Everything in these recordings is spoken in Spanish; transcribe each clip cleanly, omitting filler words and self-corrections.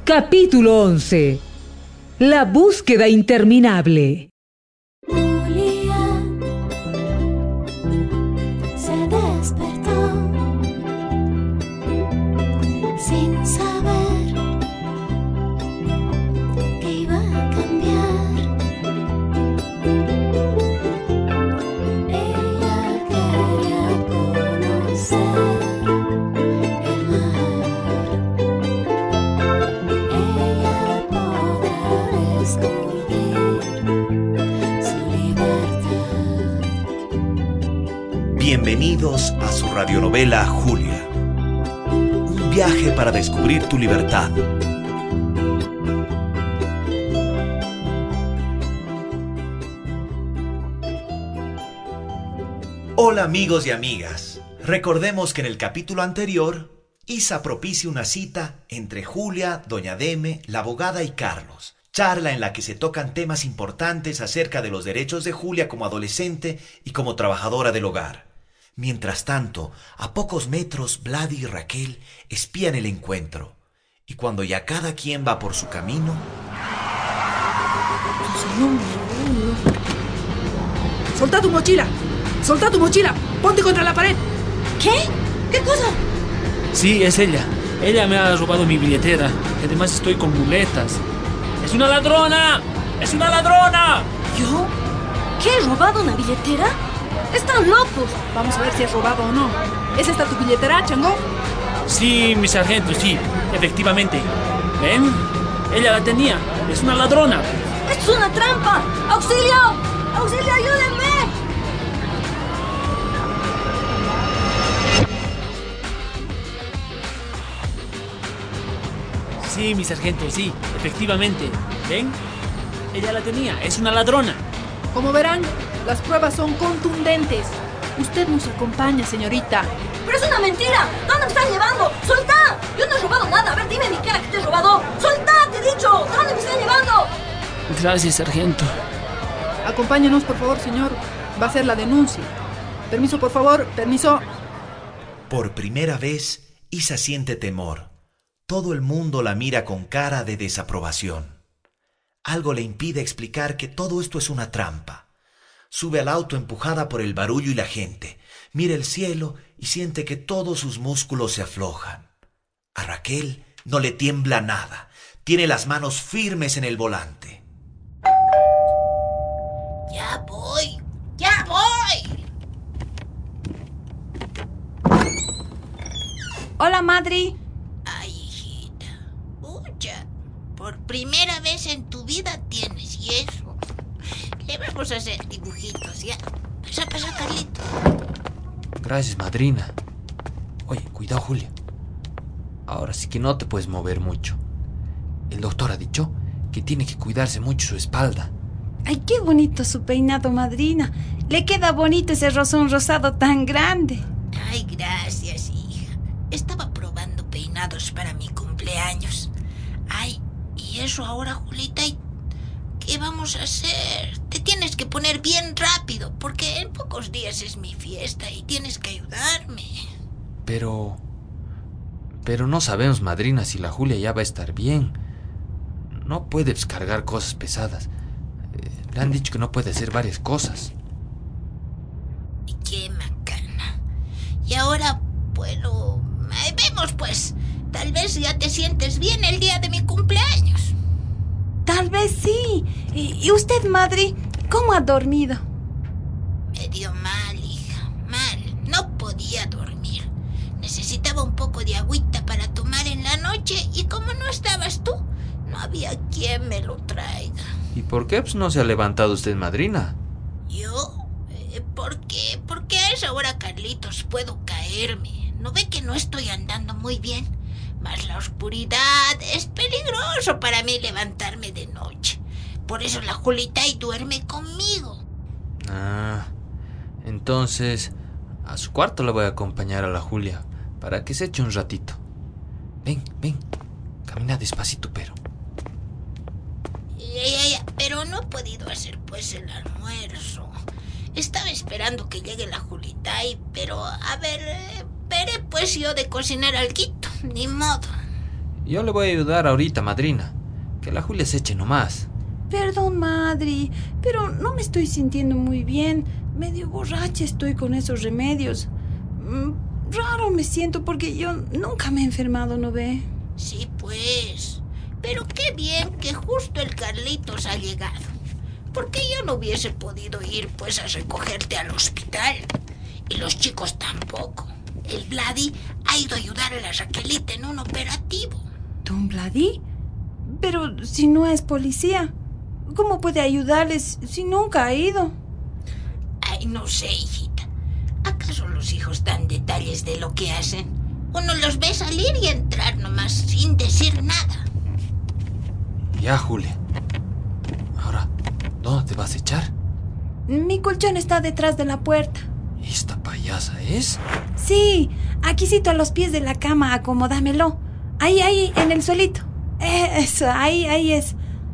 Capítulo 11. La búsqueda interminable. Julia se despertó sin saber que iba a cambiar. Ella quería conocer el mar. Ella podrá descubrir su libertad. Bienvenidos a su radionovela Julia. Un viaje para descubrir tu libertad. Hola amigos y amigas. Recordemos que en el capítulo anterior, Isa propicia una cita entre Julia, Doña Deme, la abogada y Carlos. Charla en la que se tocan temas importantes acerca de los derechos de Julia como adolescente y como trabajadora del hogar. Mientras tanto, a pocos metros, Vladi y Raquel espían el encuentro. Y cuando ya cada quien va por su camino... ¡Soltá tu mochila! ¡Soltá tu mochila! ¡Ponte contra la pared! ¿Qué? ¿Qué cosa? Sí, es ella. Ella me ha robado mi billetera. Además estoy con muletas. ¡Es una ladrona! ¡Es una ladrona! ¿Yo? ¿Qué? ¿He robado una billetera? ¡Están locos! Vamos a ver si has robado o no. ¿Es esta tu billetera, chango? Sí, mi sargento, sí. Efectivamente. ¿Ven? Ella la tenía. Es una ladrona. ¡Es una trampa! ¡Auxilio! ¡Auxilio, ayúdenme! Sí, mi sargento, sí. Efectivamente. ¿Ven? Ella la tenía. Es una ladrona. Como verán, las pruebas son contundentes. Usted nos acompaña, señorita. ¡Pero es una mentira! ¿Dónde me están llevando? ¡Soltá! Yo no he robado nada. A ver, dime mi cara que te he robado. ¡Soltá, te he dicho! ¿Dónde me están llevando? Gracias, sargento. Acompáñenos, por favor, señor. Va a ser la denuncia. Permiso, por favor. Permiso. Por primera vez, Isa siente temor. Todo el mundo la mira con cara de desaprobación. Algo le impide explicar que todo esto es una trampa. Sube al auto empujada por el barullo y la gente. Mira el cielo y siente que todos sus músculos se aflojan. A Raquel no le tiembla nada. Tiene las manos firmes en el volante. ¡Ya voy! ¡Ya voy! Hola, Madri. Ay, hijita. Pucha. Por primera vez en tu vida tienes yeso. Le vamos a hacer dibujitos, ¿ya? Pasa, Carlito. Gracias, madrina. Oye, cuidado, Julia. Ahora sí que no te puedes mover mucho. El doctor ha dicho que tiene que cuidarse mucho su espalda. Ay, qué bonito su peinado, madrina. Le queda bonito ese rosón rosado tan grande. Ay, gracias, hija. Estaba probando peinados para mi cumpleaños. Ay, y eso ahora, Julita, ¿qué vamos a hacer? Te tienes que poner bien rápido, porque en pocos días es mi fiesta y tienes que ayudarme. Pero no sabemos, madrina, si la Julia ya va a estar bien. No puede descargar cosas pesadas. Le han dicho que no puede hacer varias cosas. Y qué macana. Y ahora, bueno, ahí vemos pues. Tal vez ya te sientes bien el día de mi cumpleaños. Tal vez sí. ¿Y usted, Madri, cómo ha dormido? Medio mal, hija, mal. No podía dormir. Necesitaba un poco de agüita para tomar en la noche y como no estabas tú, no había quien me lo traiga. ¿Y por qué no se ha levantado usted, madrina? ¿Yo? ¿Por qué? Porque a esa hora, Carlitos, puedo caerme. ¿No ve que no estoy andando muy bien? Más la oscuridad. Es peligroso para mí levantarme de noche. Por eso la Julita y duerme conmigo. Ah, entonces a su cuarto la voy a acompañar a la Julia para que se eche un ratito. Ven. Camina despacito, pero... Pero no he podido hacer pues el almuerzo. Estaba esperando que llegue la Julita, pero a ver, veré pues yo de cocinar alguito, ni modo. Yo le voy a ayudar ahorita, madrina. Que la Julia se eche nomás. Perdón, madre, pero no me estoy sintiendo muy bien. Medio borracha estoy con esos remedios. Raro me siento porque yo nunca me he enfermado, ¿no ve? Sí, pues. Pero qué bien que justo el Carlitos ha llegado. Porque yo no hubiese podido ir, pues, a recogerte al hospital. Y los chicos tampoco. El Vladi ha ido a ayudar a la Raquelita en un operativo. ¿Don Vladi? Pero si no es policía, ¿cómo puede ayudarles si nunca ha ido? Ay, no sé, hijita. ¿Acaso los hijos dan detalles de lo que hacen? Uno los ve salir y entrar nomás sin decir nada. Ya, Julia. Ahora, ¿dónde te vas a echar? Mi colchón está detrás de la puerta. ¿Esta payasa es? Sí, aquícito a los pies de la cama, acomódamelo. Ahí, en el suelito. Eso, ahí es.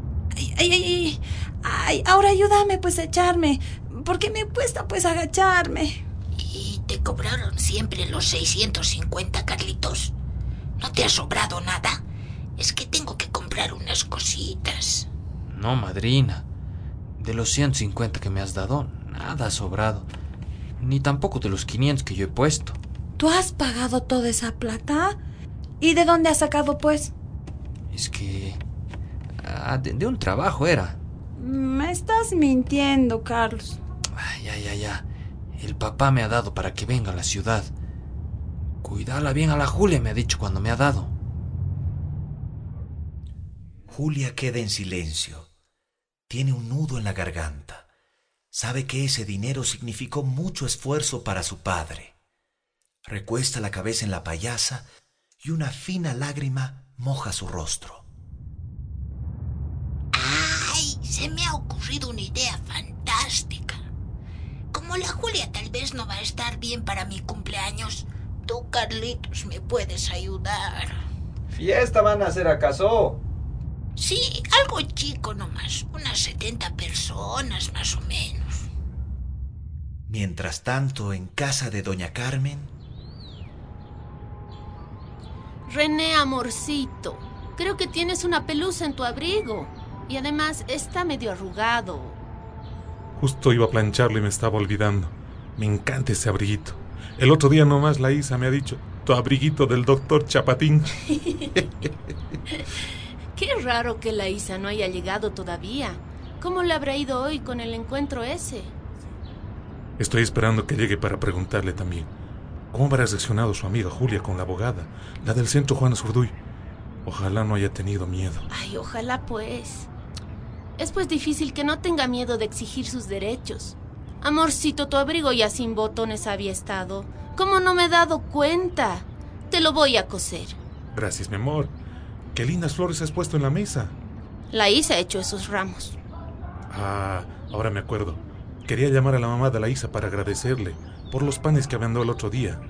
Ay, ahora ayúdame pues a echarme, porque me cuesta pues agacharme. ¿Y te cobraron siempre los 650, Carlitos? ¿No te ha sobrado nada? Es que tengo que comprar unas cositas. No, madrina. De los 150 que me has dado, nada ha sobrado. Ni tampoco de los 500 que yo he puesto. ¿Tú has pagado toda esa plata? ¿Y de dónde has sacado pues? Es que... de un trabajo era. Me estás mintiendo, Carlos. Ay, ya. El papá me ha dado para que venga a la ciudad. Cuídala bien a la Julia, me ha dicho cuando me ha dado. Julia queda en silencio. Tiene un nudo en la garganta. Sabe que ese dinero significó mucho esfuerzo para su padre. Recuesta la cabeza en la payasa y una fina lágrima moja su rostro. ¡Ay! Se me ha ocurrido una idea fantástica. Como la Julia tal vez no va a estar bien para mi cumpleaños, tú, Carlitos, me puedes ayudar. ¿Fiesta van a hacer acaso? Sí, algo chico nomás. Unas 70 personas más o menos. Mientras tanto, en casa de doña Carmen... René, amorcito, creo que tienes una pelusa en tu abrigo. Y además está medio arrugado. Justo iba a plancharlo y me estaba olvidando. Me encanta ese abriguito. El otro día nomás la Isa me ha dicho, tu abriguito del doctor Chapatín. Qué raro que la Isa no haya llegado todavía. ¿Cómo le habrá ido hoy con el encuentro ese? Estoy esperando que llegue para preguntarle también. ¿Cómo habrá reaccionado su amiga Julia con la abogada, la del centro Juana Zurduy? Ojalá no haya tenido miedo. Ay, ojalá pues. Es pues difícil que no tenga miedo de exigir sus derechos. Amorcito, tu abrigo ya sin botones había estado. ¿Cómo no me he dado cuenta? Te lo voy a coser. Gracias, mi amor. Qué lindas flores has puesto en la mesa. La Isa ha hecho esos ramos. Ah, ahora me acuerdo. Quería llamar a la mamá de la Isa para agradecerle por los panes que mandó el otro día.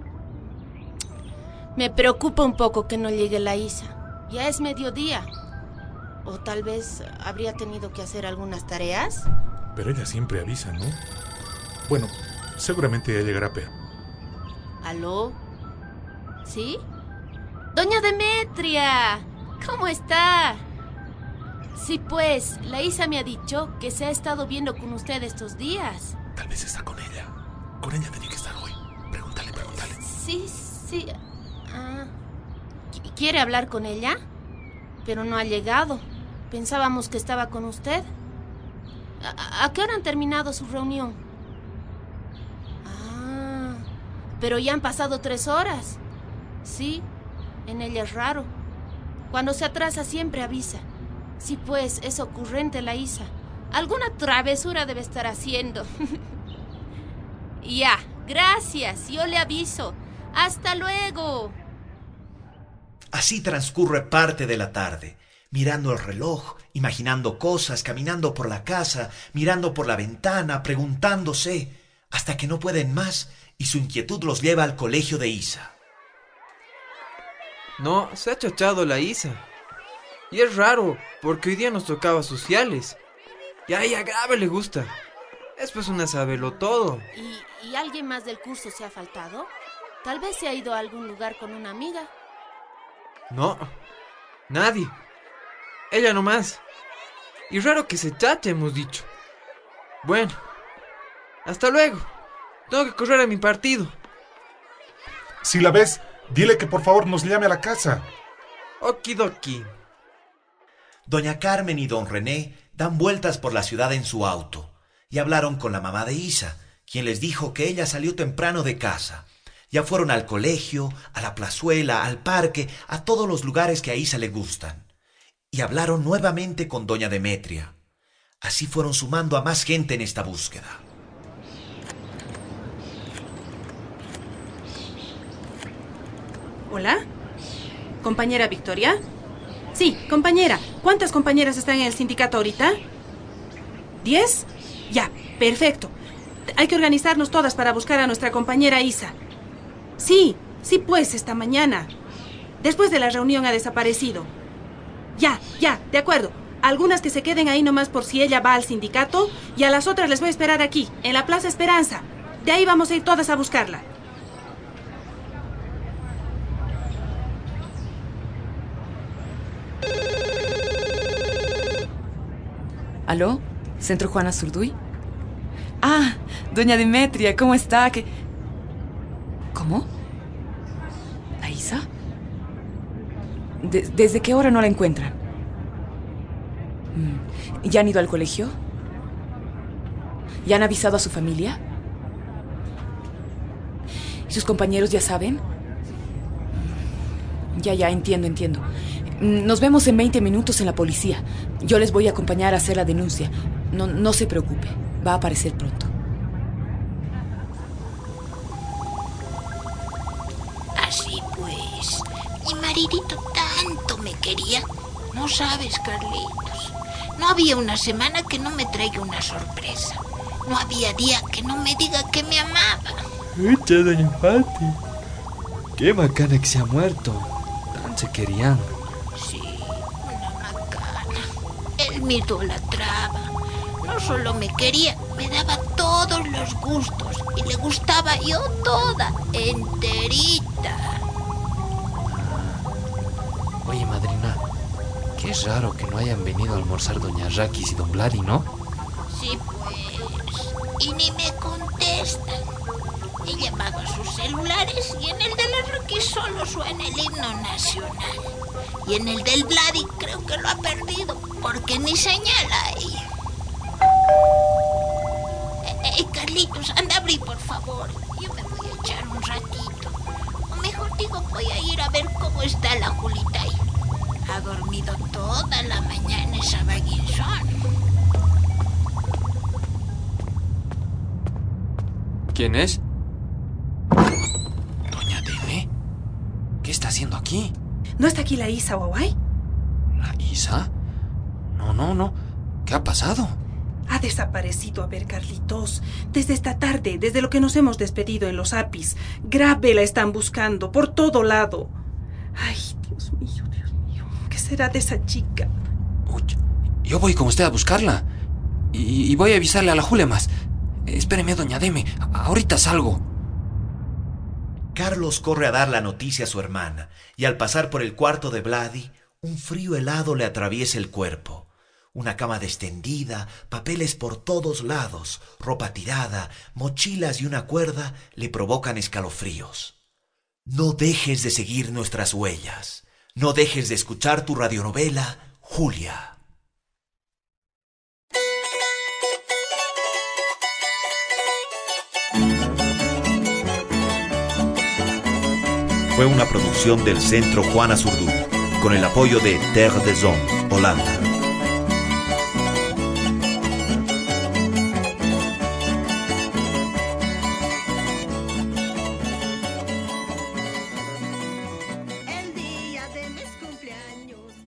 Me preocupa un poco que no llegue la Isa. Ya es mediodía. O tal vez habría tenido que hacer algunas tareas. Pero ella siempre avisa, ¿no? Bueno, seguramente ya llegará, pero... ¿Aló? ¿Sí? ¡Doña Demetria! ¿Cómo está? Sí, pues, la Isa me ha dicho que se ha estado viendo con usted estos días. Tal vez está con ella. Con ella tenía que estar hoy. Pregúntale. Sí. Ah, ¿quiere hablar con ella? Pero no ha llegado. Pensábamos que estaba con usted. ¿A qué hora han terminado su reunión? Ah, pero ya han pasado 3 horas. Sí, en ella es raro. Cuando se atrasa siempre avisa. Sí, pues, es ocurrente la Isa. Alguna travesura debe estar haciendo. Ya, gracias, yo le aviso. ¡Hasta luego! Así transcurre parte de la tarde, mirando el reloj, imaginando cosas, caminando por la casa, mirando por la ventana, preguntándose, hasta que no pueden más y su inquietud los lleva al colegio de Isa. No, se ha chochado la Isa. Y es raro, porque hoy día nos tocaba sociales. Y a ella grave le gusta. Es pues una sabelotodo. ¿Y alguien más del curso se ha faltado? Tal vez se ha ido a algún lugar con una amiga. No, Nadie. Ella nomás. Y raro que se chache, hemos dicho. Bueno, hasta luego. Tengo que correr a mi partido. Si la ves, dile que por favor nos llame a la casa. Okidoki. Doña Carmen y don René dan vueltas por la ciudad en su auto y hablaron con la mamá de Isa, quien les dijo que ella salió temprano de casa. Ya fueron al colegio, a la plazuela, al parque, a todos los lugares que a Isa le gustan. Y hablaron nuevamente con doña Demetria. Así fueron sumando a más gente en esta búsqueda. ¿Hola? ¿Compañera Victoria? Sí, compañera. ¿Cuántas compañeras están en el sindicato ahorita? ¿10? Ya, perfecto. Hay que organizarnos todas para buscar a nuestra compañera Isa. Sí, pues, esta mañana. Después de la reunión ha desaparecido. Ya, de acuerdo. Algunas que se queden ahí nomás por si ella va al sindicato y a las otras les voy a esperar aquí, en la Plaza Esperanza. De ahí vamos a ir todas a buscarla. ¿Aló? ¿Centro Juana Zurduy? Ah, doña Demetria, ¿cómo está? ¿Cómo? ¿La Isa? ¿Desde qué hora no la encuentran? ¿Ya han ido al colegio? ¿Ya han avisado a su familia? ¿Y sus compañeros ya saben? Ya, entiendo. Nos vemos en 20 minutos en la policía. Yo les voy a acompañar a hacer la denuncia. No se preocupe, va a aparecer pronto. Así pues, mi maridito tanto me quería. No sabes, Carlitos. No había una semana que no me traiga una sorpresa. No había día que no me diga que me amaba. Echa, doña Fati. Qué bacana que se ha muerto. Tan se querían. Sí, una macana. Él me idolatraba. No solo me quería, me daba todos los gustos. Y le gustaba yo toda, enterita. Oye, madrina, qué raro que no hayan venido a almorzar doña Raquis y don Vladi, ¿no? Sí, pues. Y ni me contestan. He llamado a sus celulares y en el de la Raquis solo suena el himno nacional. Y en el del Vladi creo que lo ha perdido, porque ni señala ahí. Carlitos, anda a abrir, por favor. Yo me voy a echar un ratito. O mejor digo, voy a ir a ver cómo está la Julita ahí. Ha dormido toda la mañana esa vaguinzón. ¿Quién es? Doña Deme. ¿Qué está haciendo aquí? ¿No está aquí la Isa, Guaguay? ¿La Isa? No. ¿Qué ha pasado? Ha desaparecido, a ver, Carlitos. Desde esta tarde, desde lo que nos hemos despedido en los APIs. Grave la están buscando, por todo lado. Ay, Dios mío. ¿Qué será de esa chica? Uy, yo voy con usted a buscarla. Y voy a avisarle a la Julia más. Espéreme, doña Deme. Ahorita salgo. Carlos corre a dar la noticia a su hermana, y al pasar por el cuarto de Vladi, un frío helado le atraviesa el cuerpo. Una cama destendida, papeles por todos lados, ropa tirada, mochilas y una cuerda le provocan escalofríos. No dejes de seguir nuestras huellas. No dejes de escuchar tu radionovela, Julia. Fue una producción del Centro Juana Zurduy, con el apoyo de Terre des Hommes, Holanda.